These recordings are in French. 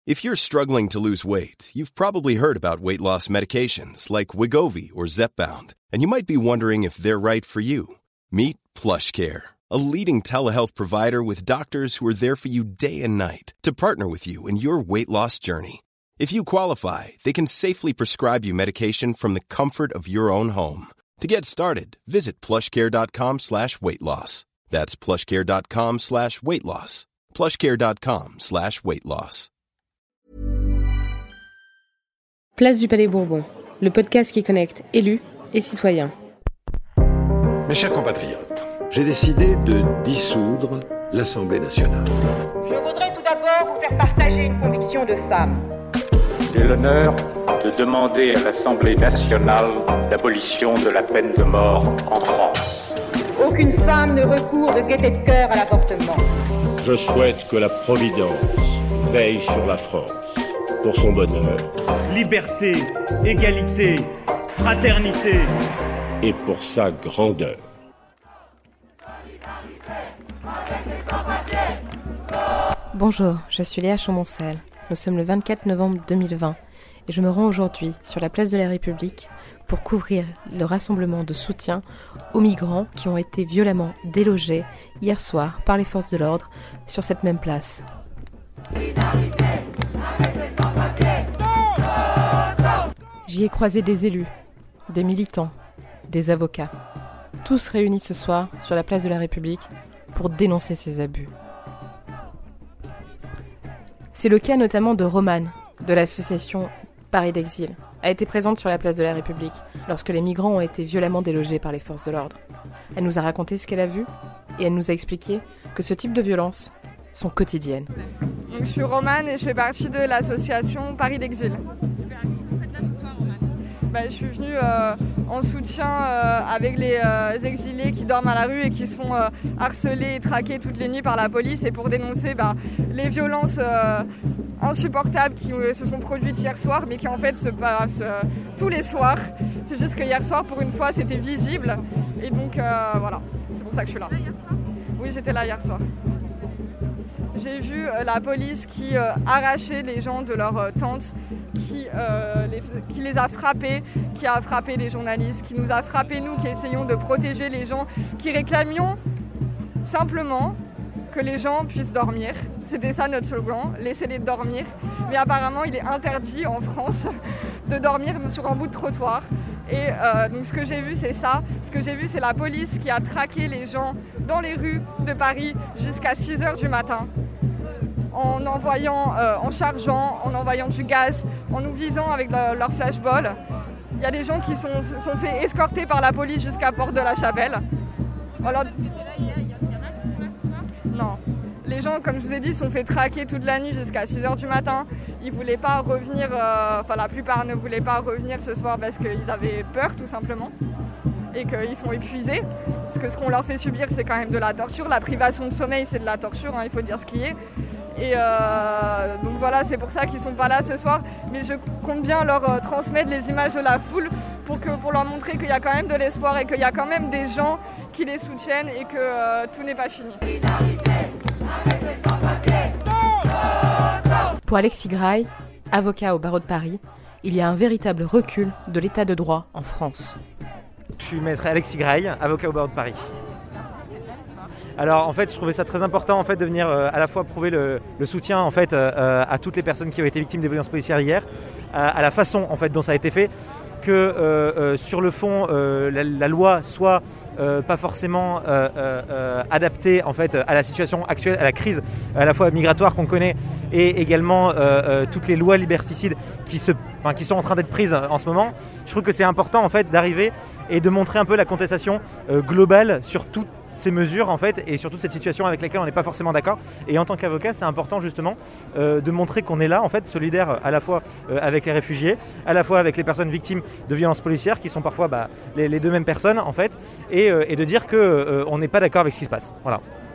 If you're struggling to lose weight, you've probably heard about weight loss medications like Wegovy or Zepbound, and you might be wondering if they're right for you. Meet PlushCare, a leading telehealth provider with doctors who are there for you day and night to partner with you in your weight loss journey. If you qualify, they can safely prescribe you medication from the comfort of your own home. To get started, visit plushcare.com/weightloss. That's plushcare.com/weightloss. plushcare.com/weightloss. Place du Palais Bourbon, le podcast qui connecte élus et citoyens. Mes chers compatriotes, j'ai décidé de dissoudre l'Assemblée nationale. Je voudrais tout d'abord vous faire partager une conviction de femme. J'ai l'honneur de demander à l'Assemblée nationale l'abolition de la peine de mort en France. Aucune femme ne recourt de gaieté de cœur à l'avortement. Je souhaite que la Providence veille sur la France pour son bonheur. Liberté, égalité, fraternité. Et pour sa grandeur. Bonjour, je suis Léa Chaumoncel. Nous sommes le 24 novembre 2020 et je me rends aujourd'hui sur la place de la République pour couvrir le rassemblement de soutien aux migrants qui ont été violemment délogés hier soir par les forces de l'ordre sur cette même place. J'y ai croisé des élus, des militants, des avocats, tous réunis ce soir sur la place de la République pour dénoncer ces abus. C'est le cas notamment de Romane, de l'association Paris d'Exil, a été présente sur la place de la République lorsque les migrants ont été violemment délogés par les forces de l'ordre. Elle nous a raconté ce qu'elle a vu et elle nous a expliqué que ce type de violences sont quotidiennes. Donc, je suis Romane et je fais partie de l'association Paris d'Exil. Super, qu'est-ce que vous faites là ce soir, Romane ? Je suis venue en soutien avec les exilés qui dorment à la rue et qui se font harceler et traquer toutes les nuits par la police et pour dénoncer les violences insupportables qui se sont produites hier soir mais qui en fait se passent tous les soirs. C'est juste que hier soir pour une fois c'était visible et donc voilà, c'est pour ça que je suis là. Oui, j'étais là hier soir. J'ai vu la police qui arrachait les gens de leur tente, qui les a frappés, qui a frappé les journalistes, qui nous a frappés nous, qui essayons de protéger les gens, qui réclamions simplement que les gens puissent dormir. C'était ça notre slogan, laissez-les dormir. Mais apparemment, il est interdit en France de dormir sur un bout de trottoir. Et donc ce que j'ai vu, c'est ça. Ce que j'ai vu, c'est la police qui a traqué les gens dans les rues de Paris jusqu'à 6h du matin. En envoyant, en chargeant, en envoyant du gaz, en nous visant avec leur flashball. Il y a des gens qui sont fait escorter par la police jusqu'à Porte de la Chapelle. Alors, c'était là hier, il y en a qui sont là ce soir ? Non. Les gens, comme je vous ai dit, sont fait traquer toute la nuit jusqu'à 6h du matin. Ils voulaient pas revenir, la plupart ne voulaient pas revenir ce soir parce qu'ils avaient peur tout simplement. Et qu'ils sont épuisés. Parce que ce qu'on leur fait subir, c'est quand même de la torture. La privation de sommeil, c'est de la torture, il faut dire ce qui est. Et donc voilà, c'est pour ça qu'ils sont pas là ce soir. Mais je compte bien leur transmettre les images de la foule pour leur montrer qu'il y a quand même de l'espoir et qu'il y a quand même des gens qui les soutiennent et que tout n'est pas fini. Pour Alexis Graille, avocat au barreau de Paris, il y a un véritable recul de l'état de droit en France. Je suis maître Alexis Graille, avocat au barreau de Paris. Alors en fait, je trouvais ça très important en fait de venir à la fois prouver le soutien en fait à toutes les personnes qui ont été victimes des violences policières hier, à la façon en fait dont ça a été fait, que sur le fond la loi soit pas forcément adaptée en fait à la situation actuelle, à la crise à la fois migratoire qu'on connaît et également toutes les lois liberticides qui sont en train d'être prises en ce moment. Je trouve que c'est important en fait d'arriver et de montrer un peu la contestation globale sur toutes ces mesures en fait et sur toute cette situation avec laquelle on n'est pas forcément d'accord. Et en tant qu'avocat, c'est important justement de montrer qu'on est là en fait solidaire à la fois avec les réfugiés, à la fois avec les personnes victimes de violences policières qui sont parfois les deux mêmes personnes en fait, et de dire que on n'est pas d'accord avec ce qui se passe. Voilà.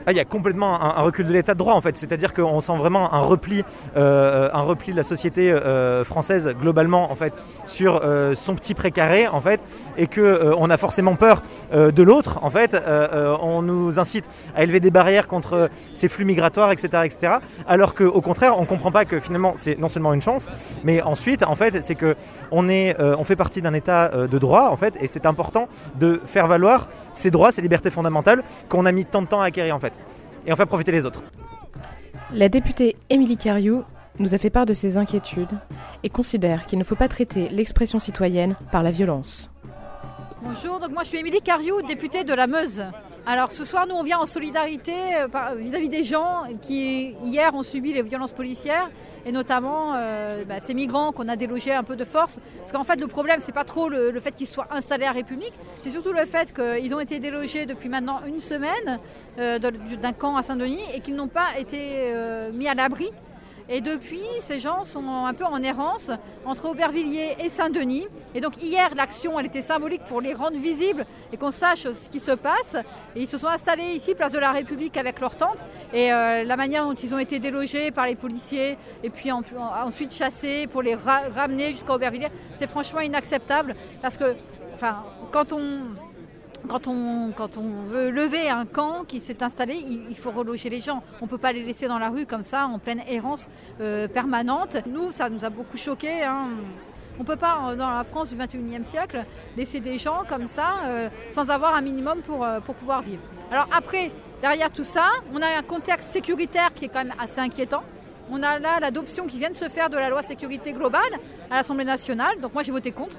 il y a complètement un recul de l'état de droit en fait, c'est-à-dire qu'on sent vraiment un repli de la société française globalement en fait sur son petit précaré en fait, et que on a forcément peur de l'autre en fait. On nous incite à élever des barrières contre ces flux migratoires, etc., alors qu'au contraire on comprend pas que finalement c'est non seulement une chance, mais ensuite en fait c'est que on fait partie d'un état de droit en fait, et c'est important de faire valoir ces droits, ces libertés fondamentales qu'on a mis tant de temps à acquérir en fait, et en faire profiter les autres. La députée Émilie Cariou nous a fait part de ses inquiétudes et considère qu'il ne faut pas traiter l'expression citoyenne par la violence. Bonjour, donc moi je suis Émilie Cariou, députée de la Meuse. Alors ce soir nous on vient en solidarité vis-à-vis des gens qui hier ont subi les violences policières, et notamment ces migrants qu'on a délogés un peu de force. Parce qu'en fait le problème c'est pas trop le fait qu'ils soient installés à République, c'est surtout le fait qu'ils ont été délogés depuis maintenant une semaine d'un camp à Saint-Denis et qu'ils n'ont pas été mis à l'abri. Et depuis, ces gens sont un peu en errance entre Aubervilliers et Saint-Denis. Et donc hier, l'action, elle était symbolique pour les rendre visibles et qu'on sache ce qui se passe. Et ils se sont installés ici, place de la République, avec leurs tentes. Et la manière dont ils ont été délogés par les policiers et puis ensuite chassés pour les ramener jusqu'à Aubervilliers, c'est franchement inacceptable. Parce que, quand on veut lever un camp qui s'est installé, il faut reloger les gens. On ne peut pas les laisser dans la rue comme ça, en pleine errance permanente. Nous, ça nous a beaucoup choqués. On ne peut pas, dans la France du XXIe siècle, laisser des gens comme ça sans avoir un minimum pour pouvoir vivre. Alors après, derrière tout ça, on a un contexte sécuritaire qui est quand même assez inquiétant. On a là l'adoption qui vient de se faire de la loi sécurité globale à l'Assemblée nationale. Donc moi, j'ai voté contre.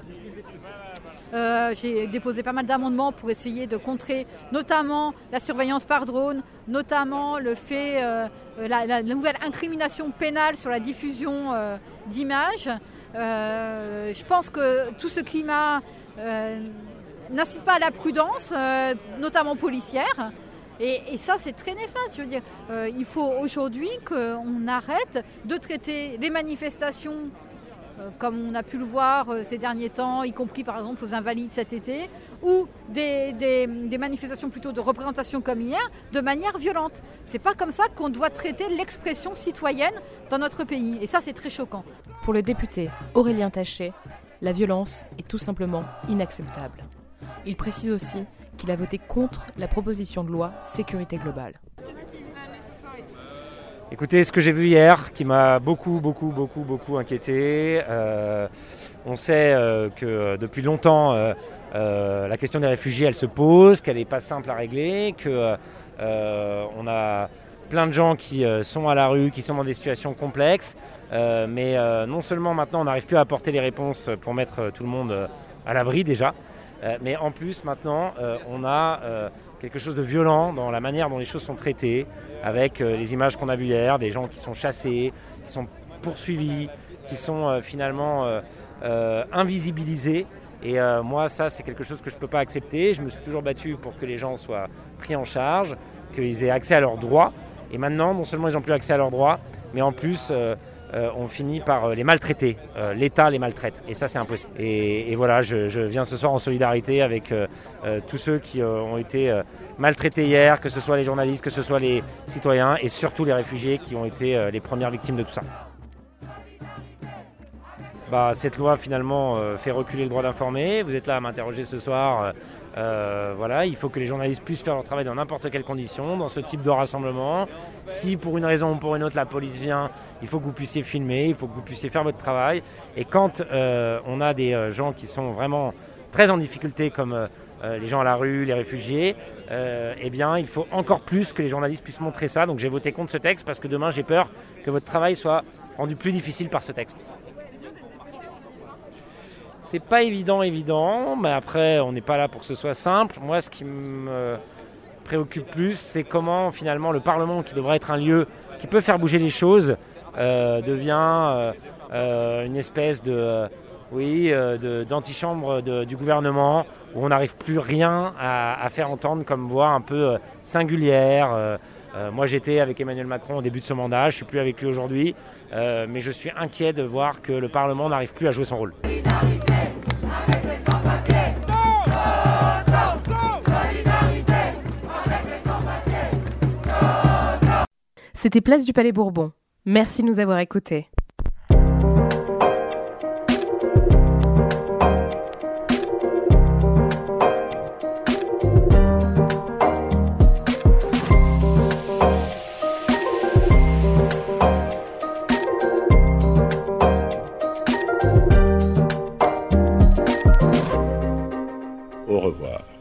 J'ai déposé pas mal d'amendements pour essayer de contrer notamment la surveillance par drone, notamment le fait, la nouvelle incrimination pénale sur la diffusion d'images. Je pense que tout ce climat n'incite pas à la prudence, notamment policière. Et ça, c'est très néfaste. Je veux dire, il faut aujourd'hui qu'on arrête de traiter les manifestations comme on a pu le voir ces derniers temps, y compris par exemple aux Invalides cet été, ou des manifestations plutôt de représentation comme hier, de manière violente. C'est pas comme ça qu'on doit traiter l'expression citoyenne dans notre pays. Et ça, c'est très choquant. Pour le député Aurélien Taché, la violence est tout simplement inacceptable. Il précise aussi qu'il a voté contre la proposition de loi sécurité globale. Écoutez, ce que j'ai vu hier, qui m'a beaucoup inquiété, on sait que depuis longtemps, la question des réfugiés, elle se pose, qu'elle n'est pas simple à régler, qu'on a plein de gens qui sont à la rue, qui sont dans des situations complexes, mais non seulement maintenant on n'arrive plus à apporter les réponses pour mettre tout le monde à l'abri déjà, mais en plus maintenant on a quelque chose de violent dans la manière dont les choses sont traitées, avec les images qu'on a vues hier, des gens qui sont chassés, qui sont poursuivis, qui sont finalement invisibilisés. Et moi, ça, c'est quelque chose que je ne peux pas accepter. Je me suis toujours battu pour que les gens soient pris en charge, qu'ils aient accès à leurs droits. Et maintenant, non seulement ils n'ont plus accès à leurs droits, mais en plus, on finit par les maltraiter. L'État les maltraite. Et ça, c'est impossible. Et voilà, je viens ce soir en solidarité avec tous ceux qui ont été maltraités hier, que ce soit les journalistes, que ce soit les citoyens, et surtout les réfugiés qui ont été les premières victimes de tout ça. Cette loi, finalement, fait reculer le droit d'informer. Vous êtes là à m'interroger ce soir. Voilà, il faut que les journalistes puissent faire leur travail dans n'importe quelles conditions, dans ce type de rassemblement. Si pour une raison ou pour une autre la police vient, il faut que vous puissiez filmer, il faut que vous puissiez faire votre travail. Et quand on a des gens qui sont vraiment très en difficulté, comme les gens à la rue, les réfugiés, eh bien il faut encore plus que les journalistes puissent montrer ça. Donc j'ai voté contre ce texte parce que demain j'ai peur que votre travail soit rendu plus difficile par ce texte. C'est pas évident, mais après, on n'est pas là pour que ce soit simple. Moi, ce qui me préoccupe plus, c'est comment, finalement, le Parlement, qui devrait être un lieu qui peut faire bouger les choses, devient une espèce d'antichambre du gouvernement, où on n'arrive plus rien à faire entendre comme voix un peu singulière. Moi, j'étais avec Emmanuel Macron au début de ce mandat, je ne suis plus avec lui aujourd'hui, mais je suis inquiet de voir que le Parlement n'arrive plus à jouer son rôle. C'était Place du Palais Bourbon. Merci de nous avoir écoutés. Au revoir.